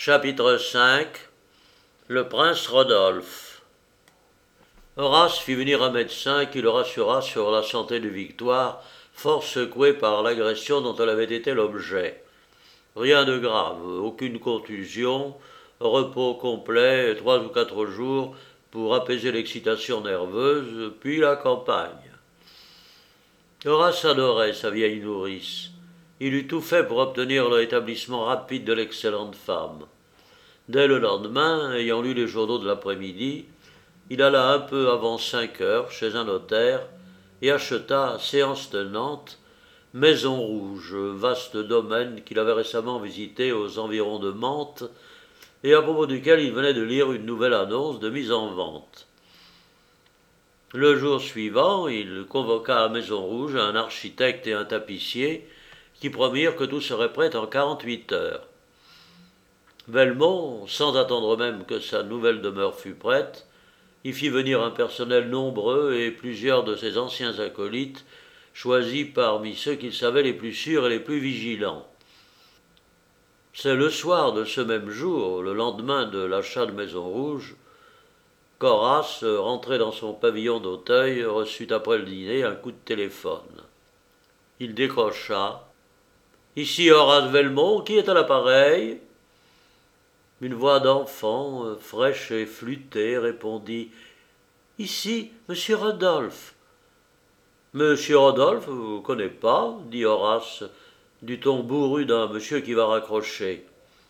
Chapitre V. Le prince Rodolphe. Horace fit venir un médecin qui le rassura sur la santé de Victoire, fort secouée par l'agression dont elle avait été l'objet. Rien de grave, aucune contusion, repos complet, 3 ou 4 jours pour apaiser l'excitation nerveuse, puis la campagne. Horace adorait sa vieille nourrice. Il eut tout fait pour obtenir le rétablissement rapide de l'excellente femme. Dès le lendemain, ayant lu les journaux de l'après-midi, il alla un peu avant 5 heures chez un notaire et acheta, séance tenante, Maison Rouge, vaste domaine qu'il avait récemment visité aux environs de Mantes et à propos duquel il venait de lire une nouvelle annonce de mise en vente. Le jour suivant, il convoqua à Maison Rouge un architecte et un tapissier qui promirent que tout serait prêt en 48 heures. Velmont, sans attendre même que sa nouvelle demeure fût prête, y fit venir un personnel nombreux et plusieurs de ses anciens acolytes, choisis parmi ceux qu'il savait les plus sûrs et les plus vigilants. C'est le soir de ce même jour, le lendemain de l'achat de Maison Rouge, qu'Horace, rentré dans son pavillon d'Auteuil, reçut après le dîner un coup de téléphone. Il décrocha. « Ici Horace Velmont, qui est à l'appareil ?» Une voix d'enfant, fraîche et flûtée, répondit « Ici, monsieur Rodolphe. »« Monsieur Rodolphe, je ne connais pas, » dit Horace, du ton bourru d'un monsieur qui va raccrocher.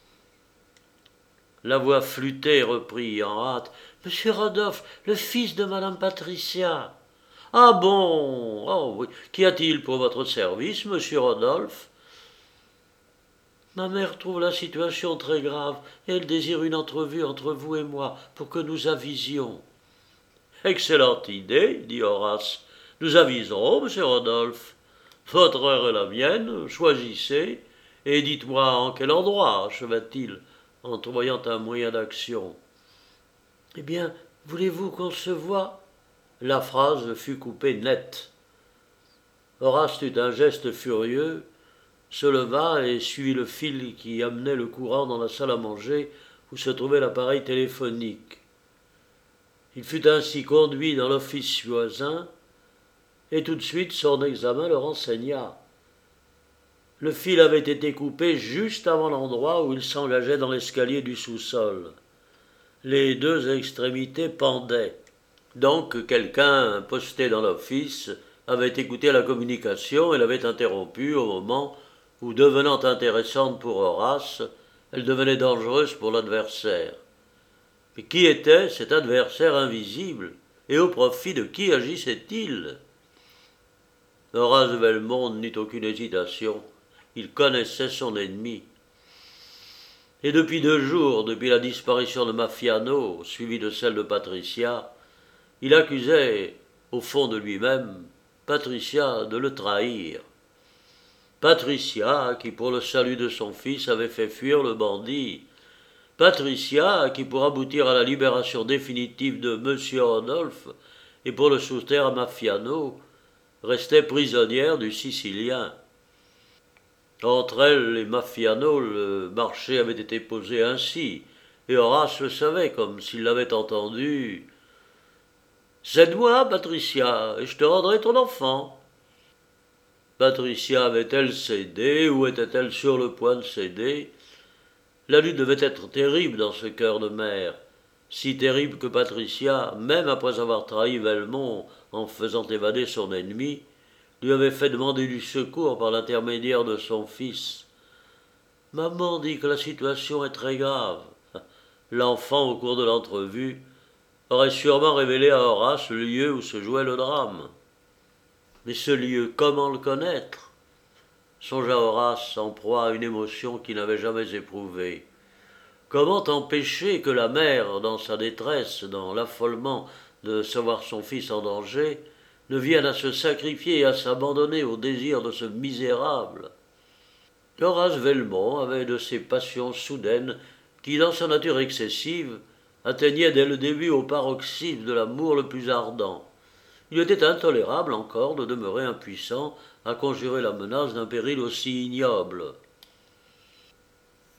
La voix flûtée reprit en hâte « Monsieur Rodolphe, le fils de madame Patricia. »« Ah bon, oh oui. Qu'y a-t-il pour votre service, monsieur Rodolphe ?» Ma mère trouve la situation très grave et elle désire une entrevue entre vous et moi pour que nous avisions. Excellente idée, dit Horace. Nous aviserons, monsieur Rodolphe. Votre heure est la mienne, choisissez, et dites-moi en quel endroit, acheva-t-il, en trouvant un moyen d'action. Eh bien, voulez-vous qu'on se voie ? La phrase fut coupée net. Horace eut un geste furieux, se leva et suivit le fil qui amenait le courant dans la salle à manger où se trouvait l'appareil téléphonique. Il fut ainsi conduit dans l'office voisin et tout de suite son examen le renseigna. Le fil avait été coupé juste avant l'endroit où il s'engageait dans l'escalier du sous-sol. Les deux extrémités pendaient. Donc quelqu'un posté dans l'office avait écouté la communication et l'avait interrompue au moment où, devenant intéressante pour Horace, elle devenait dangereuse pour l'adversaire. Mais qui était cet adversaire invisible, et au profit de qui agissait-il ? Horace Velmont n'eut aucune hésitation. Il connaissait son ennemi. Et depuis 2 jours, depuis la disparition de Maffiano, suivie de celle de Patricia, il accusait, au fond de lui-même, Patricia de le trahir. Patricia, qui pour le salut de son fils avait fait fuir le bandit. Patricia, qui pour aboutir à la libération définitive de monsieur Rodolphe et pour le soustraire à Maffiano, restait prisonnière du Sicilien. Entre elle et Maffiano, le marché avait été posé ainsi, et Horace le savait comme s'il l'avait entendu. « Cède-moi, Patricia, et je te rendrai ton enfant. » Patricia avait-elle cédé, ou était-elle sur le point de céder ? La lutte devait être terrible dans ce cœur de mère, si terrible que Patricia, même après avoir trahi Velmont en faisant évader son ennemi, lui avait fait demander du secours par l'intermédiaire de son fils. « Maman dit que la situation est très grave. » L'enfant, au cours de l'entrevue, aurait sûrement révélé à Horace le lieu où se jouait le drame. Mais ce lieu, comment le connaître ? Songea Horace en proie à une émotion qu'il n'avait jamais éprouvée. Comment empêcher que la mère, dans sa détresse, dans l'affolement de savoir son fils en danger, ne vienne à se sacrifier et à s'abandonner au désir de ce misérable ? Horace Velmont avait de ces passions soudaines qui, dans sa nature excessive, atteignaient dès le début au paroxysme de l'amour le plus ardent. Il était intolérable encore de demeurer impuissant à conjurer la menace d'un péril aussi ignoble.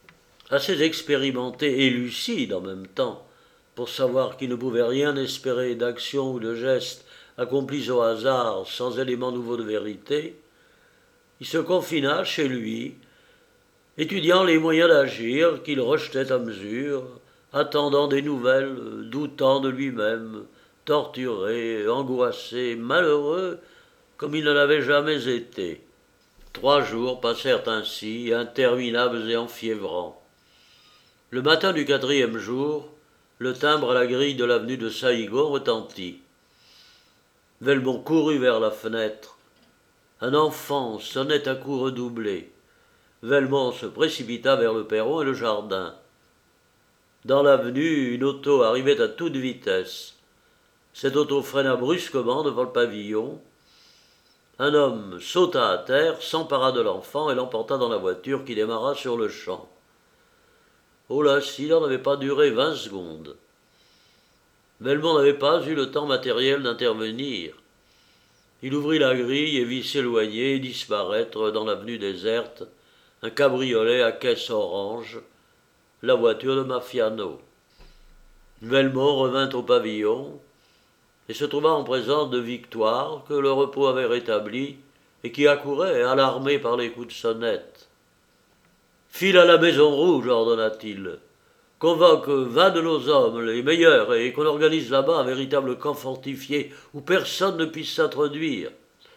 assez expérimenté et lucide en même temps, pour savoir qu'il ne pouvait rien espérer d'action ou de geste accomplis au hasard sans élément nouveau de vérité, il se confina chez lui, étudiant les moyens d'agir qu'il rejetait à mesure, attendant des nouvelles, doutant de lui-même, torturé, angoissé, malheureux, comme il ne l'avait jamais été. 3 jours passèrent ainsi, interminables et enfiévrants. Le matin du 4e jour, le timbre à la grille de l'avenue de Saïgon retentit. Velmont courut vers la fenêtre. Un enfant sonnait à coups redoublés. Velmont se précipita vers le perron et le jardin. Dans l'avenue, une auto arrivait à toute vitesse. Cette auto freina brusquement devant le pavillon. Un homme sauta à terre, s'empara de l'enfant et l'emporta dans la voiture qui démarra sur le champ. Oh, l'accident n'avait pas duré 20 secondes. Velmont n'avait pas eu le temps matériel d'intervenir. Il ouvrit la grille et vit s'éloigner et disparaître dans l'avenue déserte un cabriolet à caisse orange, la voiture de Mafiano. Velmont revint au pavillon et se trouva en présence de Victoire, que le repos avait rétabli et qui accourait, alarmée par les coups de sonnette. « File à la Maison Rouge, ordonna-t-il. Convoque 20 de nos hommes, les meilleurs, et qu'on organise là-bas un véritable camp fortifié où personne ne puisse s'introduire.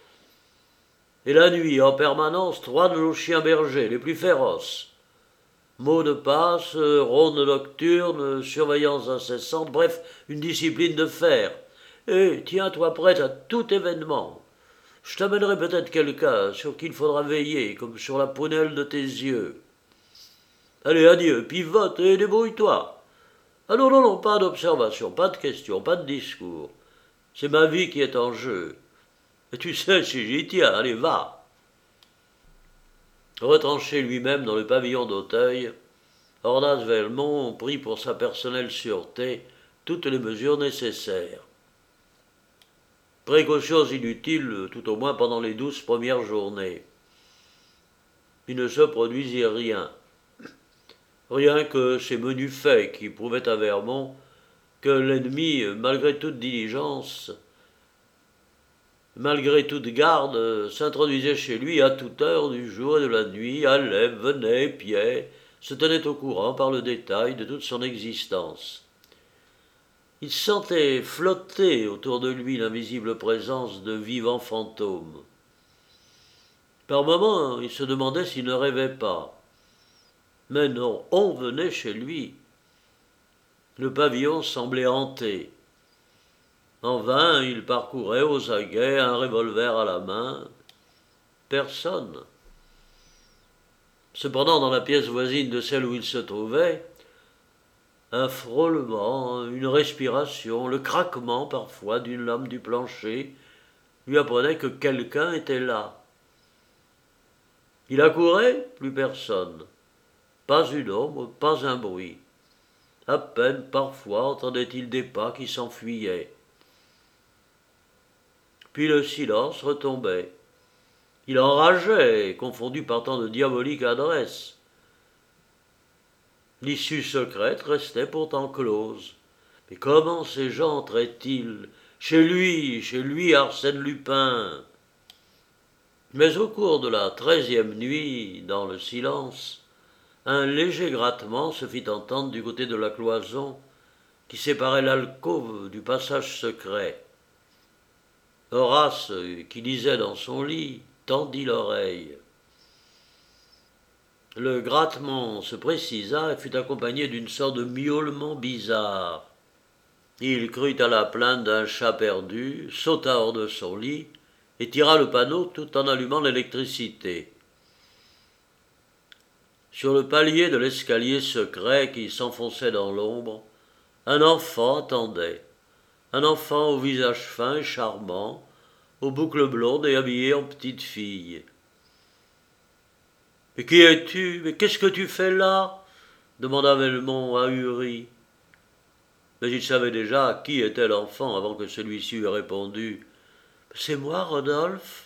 Et la nuit, en permanence, 3 de nos chiens bergers, les plus féroces. Mots de passe, rondes nocturnes, surveillance incessante, bref, une discipline de fer. Et tiens-toi prête à tout événement. Je t'amènerai peut-être quelqu'un sur qui il faudra veiller, comme sur la prunelle de tes yeux. Allez, adieu, pivote et débrouille-toi. Ah non, non, non, pas d'observation, pas de questions, pas de discours. C'est ma vie qui est en jeu. Et tu sais si j'y tiens, allez, va. » Retranché lui-même dans le pavillon d'Auteuil, Ornaz Velmont prit pour sa personnelle sûreté toutes les mesures nécessaires. Précautions inutiles, tout au moins pendant les 12 premières journées. Il ne se produisit rien. Rien que ces menus faits qui prouvaient à Vermont que l'ennemi, malgré toute diligence, malgré toute garde, s'introduisait chez lui à toute heure du jour et de la nuit, allait, venait, épiait, se tenait au courant par le détail de toute son existence. Il sentait flotter autour de lui l'invisible présence de vivants fantômes. Par moments, il se demandait s'il ne rêvait pas. Mais non, on venait chez lui. Le pavillon semblait hanté. En vain, il parcourait aux aguets, un revolver à la main. Personne. Cependant, dans la pièce voisine de celle où il se trouvait, un frôlement, une respiration, le craquement parfois d'une lame du plancher lui apprenaient que quelqu'un était là. Il accourait, plus personne. Pas une ombre, pas un bruit. À peine, parfois, entendait-il des pas qui s'enfuyaient. Puis le silence retombait. Il enrageait, confondu par tant de diabolique adresse. L'issue secrète restait pourtant close. Mais comment ces gens entraient-ils chez lui, Arsène Lupin? Mais au cours de la 13e nuit, dans le silence, un léger grattement se fit entendre du côté de la cloison qui séparait l'alcôve du passage secret. Horace, qui lisait dans son lit, tendit l'oreille. Le grattement se précisa et fut accompagné d'une sorte de miaulement bizarre. Il crut à la plainte d'un chat perdu, sauta hors de son lit et tira le panneau tout en allumant l'électricité. Sur le palier de l'escalier secret qui s'enfonçait dans l'ombre, un enfant attendait. Un enfant au visage fin et charmant, aux boucles blondes et habillé en petite fille. « Mais qui es-tu? Mais qu'est-ce que tu fais là ?» demanda Velmont ahuri. Mais il savait déjà qui était l'enfant avant que celui-ci eût répondu. « C'est moi, Rodolphe ?»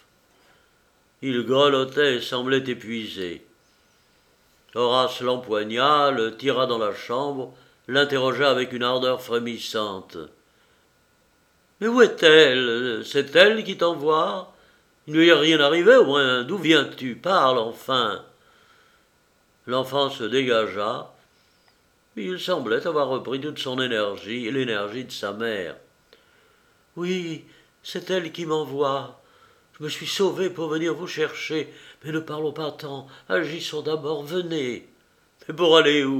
Il grelottait et semblait épuisé. Horace l'empoigna, le tira dans la chambre, l'interrogea avec une ardeur frémissante. « Mais où est-elle? C'est elle qui t'envoie? Il ne lui est rien arrivé, au moins. D'où viens-tu? Parle, enfin !» L'enfant se dégagea. Il semblait avoir repris toute son énergie et l'énergie de sa mère. « Oui, c'est elle qui m'envoie. Je me suis sauvé pour venir vous chercher, mais ne parlons pas tant. Agissons d'abord, venez. »« Mais pour aller où ? » ?»«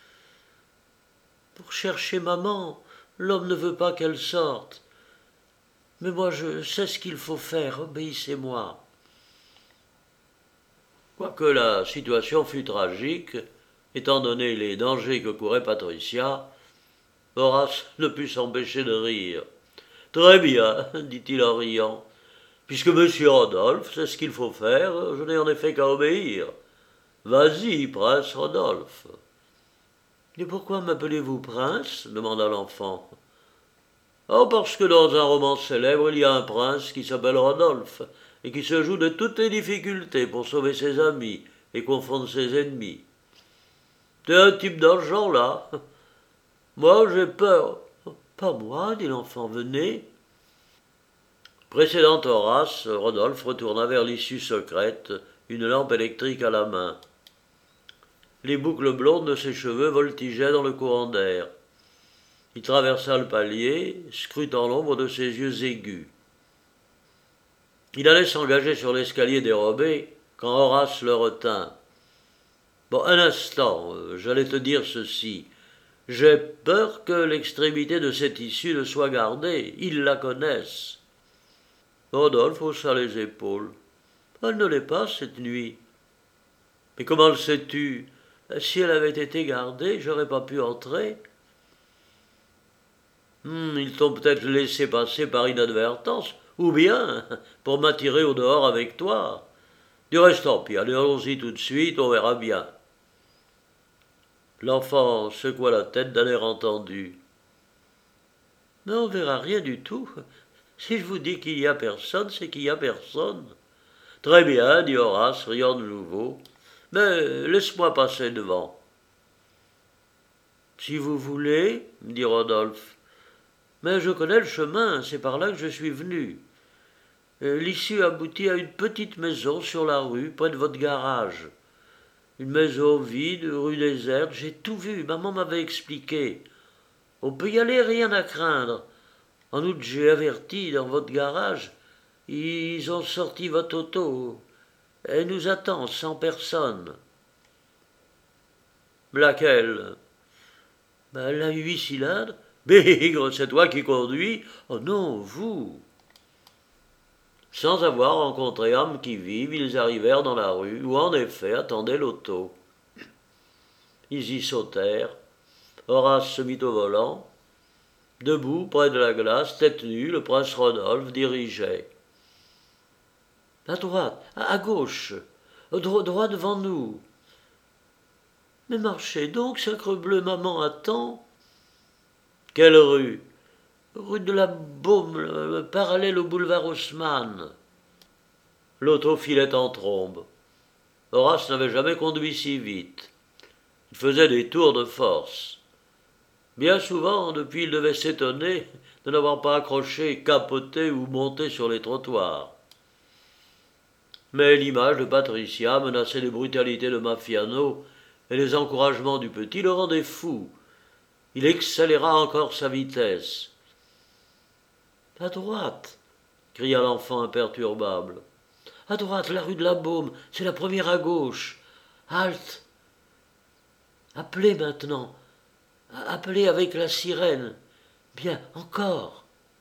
Pour chercher maman. L'homme ne veut pas qu'elle sorte. Mais moi je sais ce qu'il faut faire, obéissez-moi. » Quoique la situation fût tragique, étant donné les dangers que courait Patricia, Horace ne put s'empêcher de rire. « Très bien, dit-il en riant. Puisque monsieur Rodolphe sait ce qu'il faut faire, je n'ai en effet qu'à obéir. Vas-y, prince Rodolphe. »« Et pourquoi m'appelez-vous prince ? » demanda l'enfant. « Oh, parce que dans un roman célèbre, il y a un prince qui s'appelle Rodolphe, et qui se joue de toutes les difficultés pour sauver ses amis et confondre ses ennemis. T'es un type dans ce genre-là. Moi, j'ai peur. »« Pas moi, dit l'enfant, venez. » Précédant Horace, Rodolphe retourna vers l'issue secrète, une lampe électrique à la main. Les boucles blondes de ses cheveux voltigeaient dans le courant d'air. Il traversa le palier, scrutant l'ombre de ses yeux aigus. Il allait s'engager sur l'escalier dérobé quand Horace le retint. « Bon, un instant, j'allais te dire ceci. J'ai peur que l'extrémité de cette issue ne soit gardée. Ils la connaissent. » Rodolphe haussa les épaules. « Elle ne l'est pas cette nuit. »« Mais comment le sais-tu ? Si elle avait été gardée, j'aurais pas pu entrer. » Ils t'ont peut-être laissé passer par inadvertance, ou bien pour m'attirer au dehors avec toi. Du reste, tant pis, allons-y tout de suite, on verra bien. » L'enfant secoua la tête d'un air entendu. « Mais on verra rien du tout. Si je vous dis qu'il y a personne, c'est qu'il y a personne. »« Très bien, dit Horace, riant de nouveau. Mais laisse-moi passer devant. »« Si vous voulez, dit Rodolphe. Mais je connais le chemin, c'est par là que je suis venu. L'issue aboutit à une petite maison sur la rue, près de votre garage. Une maison vide, rue déserte, j'ai tout vu, maman m'avait expliqué. On peut y aller, rien à craindre. En outre, j'ai averti, dans votre garage, ils ont sorti votre auto. Elle nous attend, 100 personnes. »« Laquelle ? » ?»« La 8 cylindres. »« Bigre, c'est toi qui conduis ? » ?»« Oh non, vous. » Sans avoir rencontré âme qui vive, ils arrivèrent dans la rue où en effet attendait l'auto. Ils y sautèrent. Horace se mit au volant. Debout, près de la glace, tête nue, le prince Rodolphe dirigeait. « À droite, à gauche, droit devant nous. »« Mais marchez donc, sacrebleu, maman attend. »« Quelle rue ? » ?»« Rue de la Baume, parallèle au boulevard Haussmann. » L'auto filait en trombe. Horace n'avait jamais conduit si vite. Il faisait des tours de force. Bien souvent, depuis, il devait s'étonner de n'avoir pas accroché, capoté ou monté sur les trottoirs. Mais l'image de Patricia menaçait les brutalités de Maffiano et les encouragements du petit le rendaient fou. Il accéléra encore sa vitesse. « À droite !» cria l'enfant imperturbable. « À droite, la rue de la Baume, c'est la première à gauche. Halte ! Appelez maintenant. Appelez avec la sirène. Bien, encore. »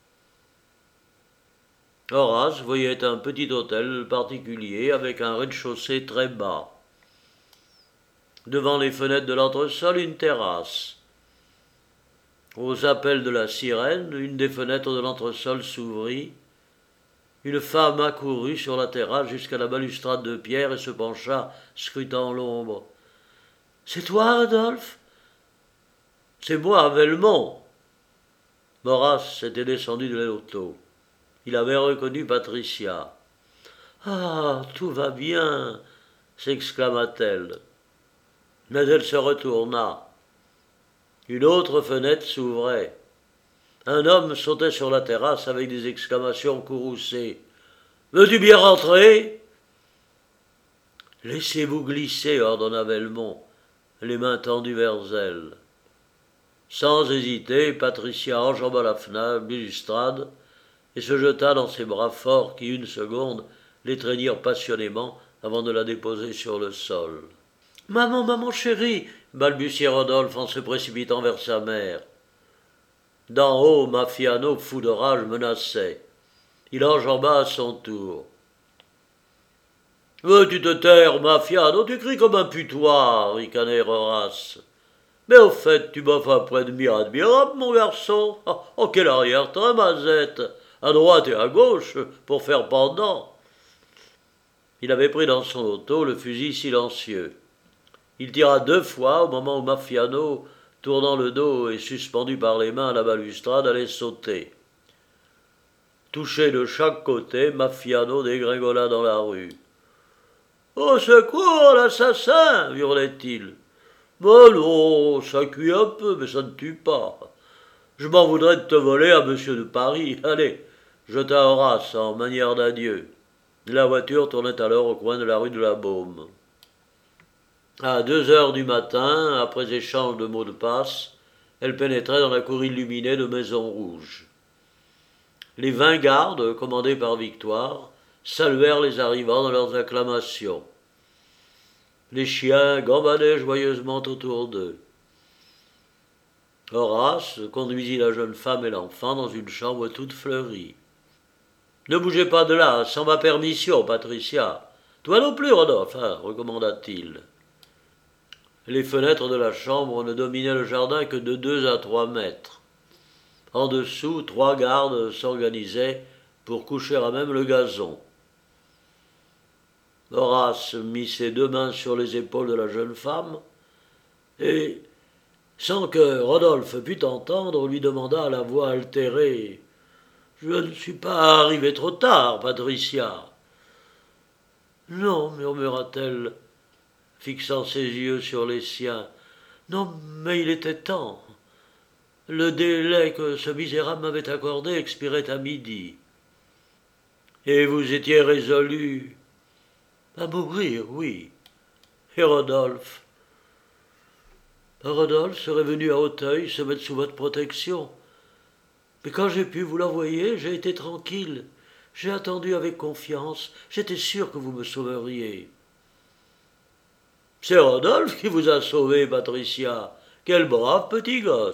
Horace voyait un petit hôtel particulier avec un rez-de-chaussée très bas. Devant les fenêtres de l'entresol, une terrasse. Aux appels de la sirène, une des fenêtres de l'entresol s'ouvrit. Une femme accourut sur la terrasse jusqu'à la balustrade de pierre et se pencha, scrutant l'ombre. « C'est toi, Rodolphe ? » ?»« C'est moi, Velmont. » Horace s'était descendu de l'auto. Il avait reconnu Patricia. « Ah, tout va bien !» s'exclama-t-elle. Mais elle se retourna. Une autre fenêtre s'ouvrait. Un homme sautait sur la terrasse avec des exclamations courroucées. « Veux-tu bien rentrer ?» « Laissez-vous glisser, ordonna Belmont, les mains tendues vers elle. Sans hésiter, Patricia enjamba la balustrade et se jeta dans ses bras forts qui, une seconde, l'étreignirent passionnément avant de la déposer sur le sol. « Maman, maman chérie !» balbutiait Rodolphe en se précipitant vers sa mère. D'en haut, Maffiano, fou de rage, menaçait. Il enjamba à son tour. « Veux-tu te taire, Maffiano, tu cries comme un putois, ricanait Horace. Mais au fait, tu m'offres un point de mire admirable, mon garçon. Oh, quel arrière-train, Mazette, à droite et à gauche, pour faire pendant. » Il avait pris dans son auto le fusil silencieux. Il tira 2 fois au moment où Maffiano, tournant le dos et suspendu par les mains à la balustrade, allait sauter. Touché de chaque côté, Maffiano dégringola dans la rue. « Au secours, l'assassin !» hurlait-il. « Ben non, ça cuit un peu, mais ça ne tue pas. Je m'en voudrais de te voler à monsieur de Paris. Allez, jeta Horace en manière d'adieu. La voiture tournait alors au coin de la rue de la Baume. À 2 heures du matin, après échange de mots de passe, elle pénétrait dans la cour illuminée de Maison Rouge. Les 20 gardes, commandés par Victoire, saluèrent les arrivants de leurs acclamations. Les chiens gambadaient joyeusement autour d'eux. Horace conduisit la jeune femme et l'enfant dans une chambre toute fleurie. « Ne bougez pas de là, sans ma permission, Patricia. Toi non plus, Rodolphe, recommanda-t-il. Les fenêtres de la chambre ne dominaient le jardin que de 2 à 3 mètres. En dessous, 3 gardes s'organisaient pour coucher à même le gazon. Horace mit ses 2 mains sur les épaules de la jeune femme et, sans que Rodolphe pût entendre, lui demanda à la voix altérée « Je ne suis pas arrivé trop tard, Patricia ?» « Non, murmura-t-elle, fixant ses yeux sur les siens. « Non, mais il était temps. Le délai que ce misérable m'avait accordé expirait à midi. »« Et vous étiez résolu ?»« À mourir, oui. Et Rodolphe ? » ?»« Rodolphe serait venu à Auteuil se mettre sous votre protection. Mais quand j'ai pu vous l'envoyer, j'ai été tranquille. J'ai attendu avec confiance. J'étais sûr que vous me sauveriez. » « C'est Rodolphe qui vous a sauvé, Patricia. Quel brave petit gosse. »